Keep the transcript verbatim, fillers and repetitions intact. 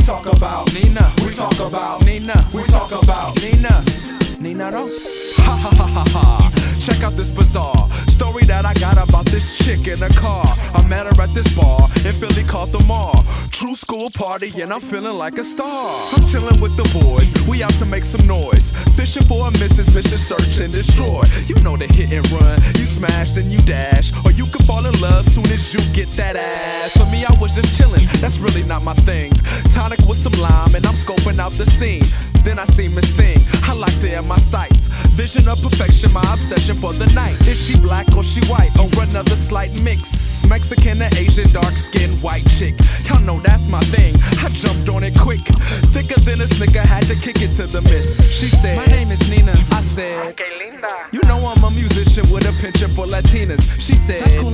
talk about Nina. We talk about Nina. We talk about Nina. Nina Ross. Ha ha ha ha ha. Check out this bizarre story that I got about this chick in a car. I met her at this bar in Philly called the Mall. True school party and I'm feeling like a star. I'm chilling with the boys, we out to make some noise. Fishing for a missus, mission search and destroy. You know the hit and run, you smash then you dash. Or you can fall in love soon as you get that ass. For me I was just chilling, that's really not my thing. Tonic with some lime and I'm scoping out the scene. Then I see Miss Thing, I like her in my sights. Vision of perfection, my obsession for the night. Is she black or she white or another slight mix? Mexican or Asian, dark skin, white chick. Y'all know that's my thing, I jumped on it quick. Thicker than a snicker, had to kick it to the miss. She said, my name is Nina. I said, you know I'm a musician with a penchant for Latinas. She said, that's cool.